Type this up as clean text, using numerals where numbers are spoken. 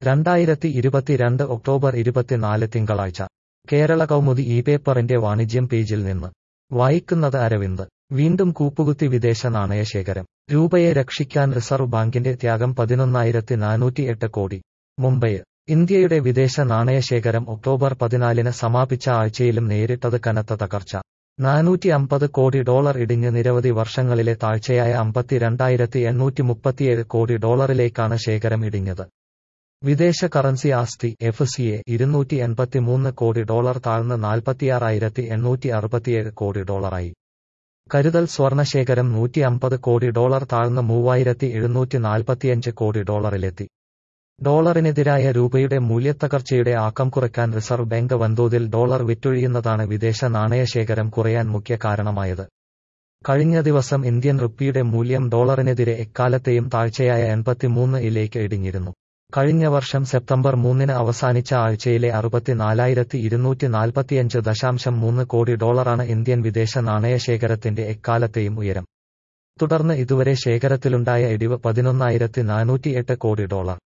2022 October 24 തിങ്കളാഴ്ച കേരള കൗമുദി പേപ്പറിന്റെ വാണിജ്യം പേജിൽ നിന്ന് വായിക്കുന്നത് അരവിന്ദ്. വീണ്ടും കൂപ്പുകുത്തി വിദേശ നാണയശേഖരം. രൂപയെ രക്ഷിക്കാൻ റിസർവ് ബാങ്കിന്റെ ത്യാഗം 11,408 കോടി. മുംബൈ. ഇന്ത്യയുടെ വിദേശ നാണയശേഖരം ഒക്ടോബർ 14 സമാപിച്ച ആഴ്ചയിലും നേരിട്ടത് കനത്ത തകർച്ച. $450 കോടി ഇടിഞ്ഞ് നിരവധി വർഷങ്ങളിലെ താഴ്ചയായ 52,837 കോടി ഡോളറിലേക്കാണ് ശേഖരം ഇടിഞ്ഞത്. വിദേശ കറൻസി ആസ്തി FCA 283 കോടി താഴ്ന്ന് 46,867 കോടി ഡോളറായി. കരുതൽ സ്വർണ ശേഖരം 150 കോടി താഴ്ന്ന് 3,745 കോടി ഡോളറിലെത്തി. ഡോളറിനെതിരായ രൂപയുടെ മൂല്യത്തകർച്ചയുടെ ആക്കം കുറയ്ക്കാൻ റിസർവ് ബാങ്ക് വൻതോതിൽ ഡോളർ വിറ്റൊഴിയുന്നതാണ് വിദേശ നാണയശേഖരം കുറയാൻ മുഖ്യ കാരണമായത്. കഴിഞ്ഞ ദിവസം ഇന്ത്യൻ റുപ്പിയുടെ മൂല്യം ഡോളറിനെതിരെ എക്കാലത്തെയും താഴ്ചയായ 83 ഇടിഞ്ഞിരുന്നു. കഴിഞ്ഞ വർഷം സെപ്റ്റംബർ 3 അവസാനിച്ച ആഴ്ചയിലെ 64,245.3 കോടി ഡോളറാണ് ഇന്ത്യൻ വിദേശ നാണയശേഖരത്തിന്റെ എക്കാലത്തെയും ഉയരം. തുടർന്ന് ഇതുവരെ ശേഖരത്തിലുണ്ടായ ഇടിവ് 11,408 കോടി ഡോളർ.